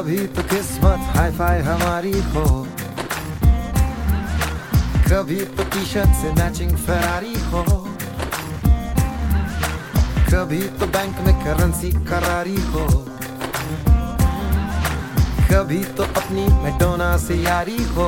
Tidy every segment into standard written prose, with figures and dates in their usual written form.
कभी तो किस्मत हाई फाई हमारी हो, कभी तो टी शर्ट से मैचिंग फरारी हो, कभी तो बैंक में करेंसी करारी हो, कभी तो अपनी मैडोना से यारी हो।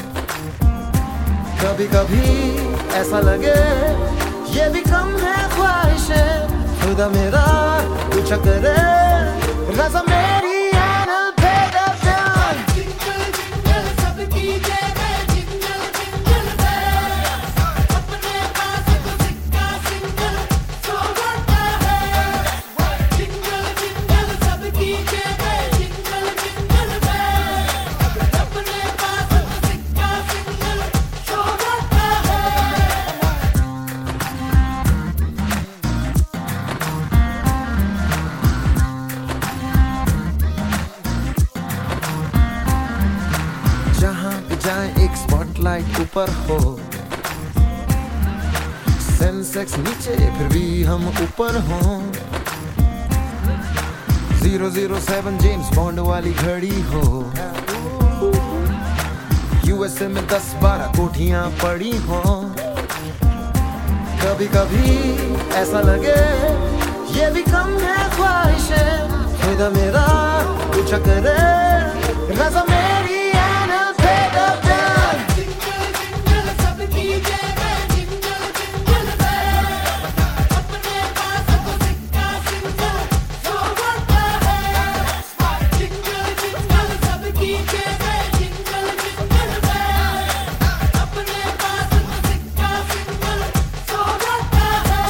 कभी कभी ऐसा लगे ये भी कम है ख्वाहिशें, खुदा मेरा पूछा करे रज़ा मेरी आनल पे दर्दान। जिंगल जिंगल सबकी जय है, जिंगल जिंगल bells, अपने पास तो सिक्का सिंगल सो बढ़ता है। जिंगल जिंगल सबकी जय है, जिंगल जिंगल bells, अपने पास तो सिक्का सिंगल सो बढ़ता है। जहाँ भी जाए एक स्पॉटलाइट ऊपर हो, सेंसेक्स नीचे फिर भी हम ऊपर हों। 007 जेम्स बॉन्ड वाली घड़ी हो, यूएसए में 10-12 कोठियां पड़ी हो। कभी कभी ऐसा लगे ये भी कम है ख्वाहिशें, खुदा मेरा पूछा करे रज़ा मेरी आनल पे दर्दान। जिंगल जिंगल सबकी जय है, जिंगल जिंगल bells, अपने पास तो सिक्का सिंगल सो बढ़ता है। जिंगल जिंगल सबकी जय है, जिंगल जिंगल bells, अपने पास तो सिक्का सिंगल सो बढ़ता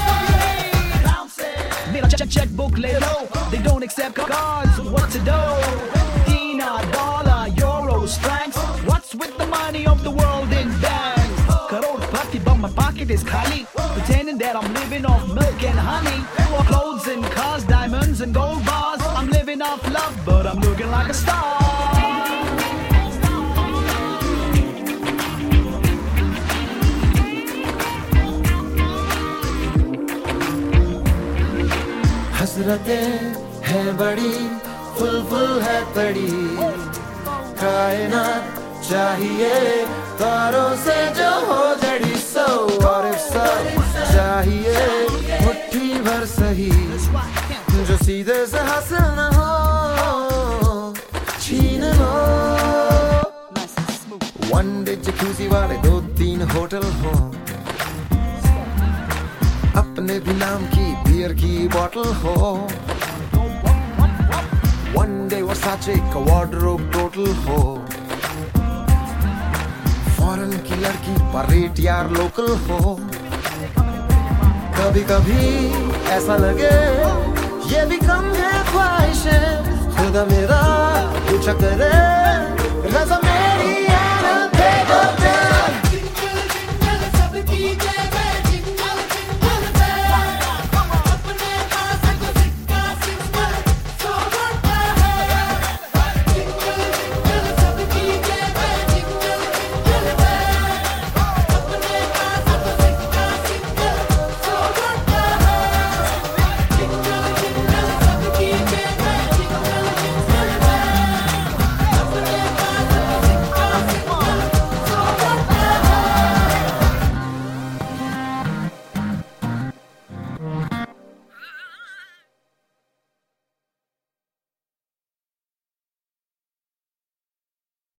है। Mira checkbook lay low, they don't accept cards, what to do? Dinar, dollar, euros, francs, what's with the money of the world in banks? Crorepati, but my pocket is khali, pretending that I'm living off milk and honey. Clothes and cars, diamonds and gold bars, I'm living off love, but I'm looking like a star. हसरतें है बड़ी, full है तड़ी, कायनात चाहिए तारों से जो हो जड़ी। सो और चाहिए मुट्ठी भर सही, जो सीधे से हासिल न हो छीन लो। वन डे जकूज़ी वाले 2-3 होटल हो, अपने भी नाम की बियर की बॉटल हो। वन डे वर्साचे का वार्डरोब टोटल हो, फॉरेन की लड़की पर रेट यार लोकल हो। कभी कभी ऐसा लगे ये भी कम है ख्वाहिशें, खुदा मेरा पूछा करे रज़ा मेरी